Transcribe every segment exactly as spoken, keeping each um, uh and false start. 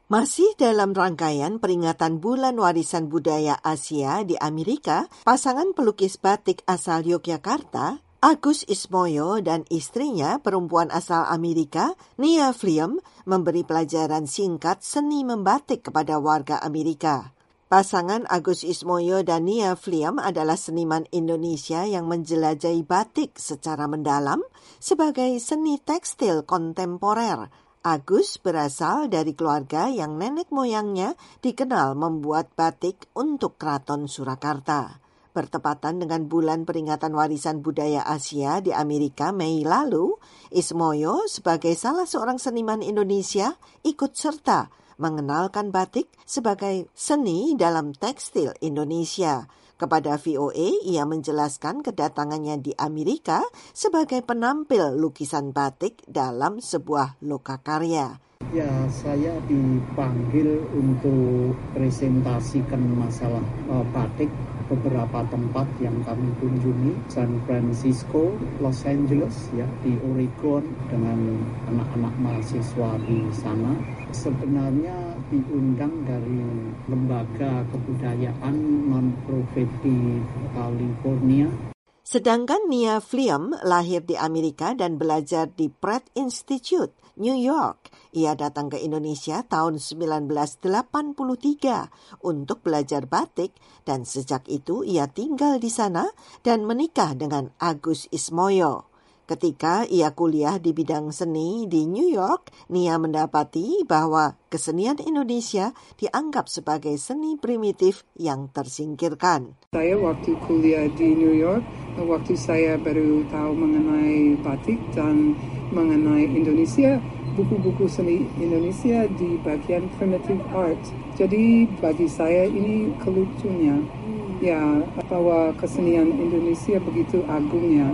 Masih dalam rangkaian peringatan Bulan Warisan Budaya Asia di Amerika, pasangan pelukis batik asal Yogyakarta, Agus Ismoyo dan istrinya perempuan asal Amerika, Nia Vliem, memberi pelajaran singkat seni membatik kepada warga Amerika. Pasangan Agus Ismoyo dan Nia Vliem adalah seniman Indonesia yang menjelajahi batik secara mendalam sebagai seni tekstil kontemporer. Agus berasal dari keluarga yang nenek moyangnya dikenal membuat batik untuk Keraton Surakarta. Bertepatan dengan bulan peringatan warisan budaya Asia di Amerika Mei lalu, Ismoyo sebagai salah seorang seniman Indonesia ikut serta mengenalkan batik sebagai seni dalam tekstil Indonesia. Kepada V O A, ia menjelaskan kedatangannya di Amerika sebagai penampil lukisan batik dalam sebuah lokakarya. Ya, saya dipanggil untuk presentasikan masalah uh, batik beberapa tempat yang kami kunjungi, San Francisco, Los Angeles, ya di Oregon dengan anak-anak mahasiswa di sana. Sebenarnya diundang dari lembaga kebudayaan non-profit di California. Sedangkan Nia Vliem lahir di Amerika dan belajar di Pratt Institute, New York. Ia datang ke Indonesia tahun sembilan belas delapan puluh tiga untuk belajar batik dan sejak itu ia tinggal di sana dan menikah dengan Agus Ismoyo. Ketika ia kuliah di bidang seni di New York, Nia mendapati bahwa kesenian Indonesia dianggap sebagai seni primitif yang tersingkirkan. Saya waktu kuliah di New York, waktu saya baru tahu mengenai batik dan mengenai Indonesia, buku-buku seni Indonesia di bagian primitive art. Jadi bagi saya ini kelucunya, ya bahwa kesenian Indonesia begitu agungnya.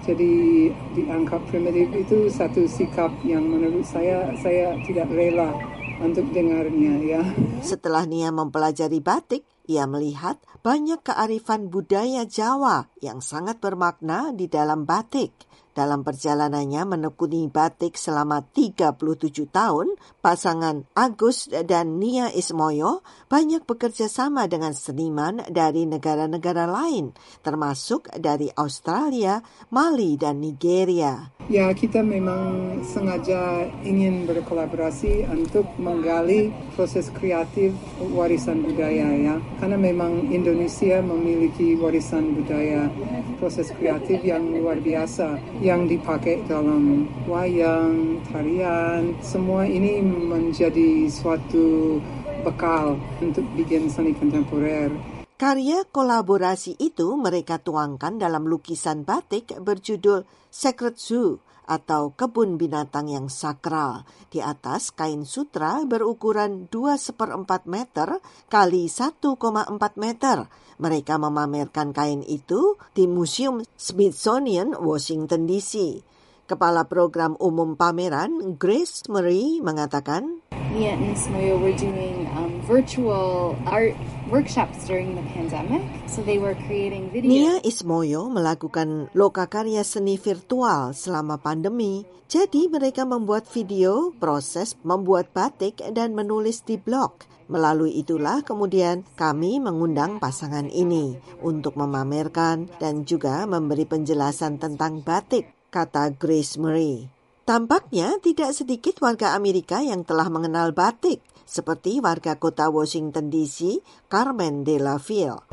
Jadi dianggap primitif itu satu sikap yang menurut saya saya tidak rela untuk dengarnya, ya. Setelah Nia mempelajari batik, ia melihat banyak kearifan budaya Jawa yang sangat bermakna di dalam batik. Dalam perjalanannya menekuni batik selama tiga puluh tujuh tahun, pasangan Agus dan Nia Ismoyo banyak bekerja sama dengan seniman dari negara-negara lain, termasuk dari Australia, Mali, dan Nigeria. Ya, kita memang sengaja ingin berkolaborasi untuk menggali proses kreatif warisan budaya, ya. Karena memang Indonesia memiliki warisan budaya, proses kreatif yang luar biasa, yang dipakai dalam wayang, tarian, semua ini menjadi suatu bekal untuk bikin seni kontemporer. Karya kolaborasi itu mereka tuangkan dalam lukisan batik berjudul Sacred Zoo atau kebun binatang yang sakral. Di atas kain sutra berukuran dua seperempat meter kali satu koma empat meter. Mereka memamerkan kain itu di Museum Smithsonian, Washington D C. Kepala Program Umum Pameran, Grace Murray, mengatakan, Nia and Ismoyo were doing um, virtual art workshops during the pandemic, so they were creating videos. Nia Ismoyo melakukan lokakarya seni virtual selama pandemi. Jadi mereka membuat video proses membuat batik dan menulis di blog. Melalui itulah kemudian kami mengundang pasangan ini untuk memamerkan dan juga memberi penjelasan tentang batik, kata Grace Murray. Tampaknya tidak sedikit warga Amerika yang telah mengenal batik, seperti warga kota Washington D C, Carmen de la Ville.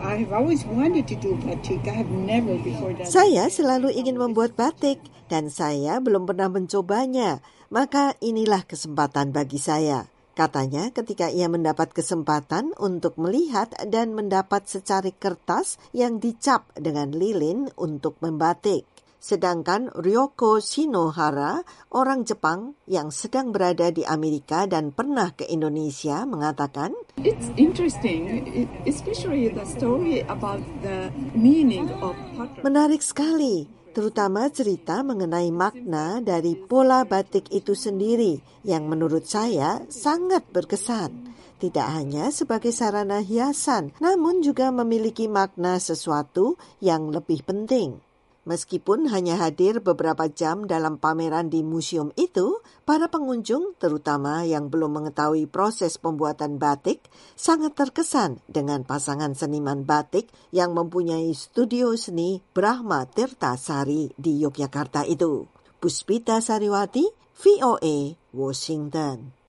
Saya selalu ingin membuat batik dan saya belum pernah mencobanya, maka inilah kesempatan bagi saya. Katanya ketika ia mendapat kesempatan untuk melihat dan mendapat secari kertas yang dicap dengan lilin untuk membatik. Sedangkan Ryoko Shinohara, orang Jepang yang sedang berada di Amerika dan pernah ke Indonesia, mengatakan, It's interesting, especially the story about the meaning of pattern. Menarik sekali, terutama cerita mengenai makna dari pola batik itu sendiri yang menurut saya sangat berkesan. Tidak hanya sebagai sarana hiasan, namun juga memiliki makna sesuatu yang lebih penting. Meskipun hanya hadir beberapa jam dalam pameran di museum itu, para pengunjung, terutama yang belum mengetahui proses pembuatan batik, sangat terkesan dengan pasangan seniman batik yang mempunyai studio seni Brahma Tirtasari di Yogyakarta itu. Puspita Sariwati, V O A, Washington.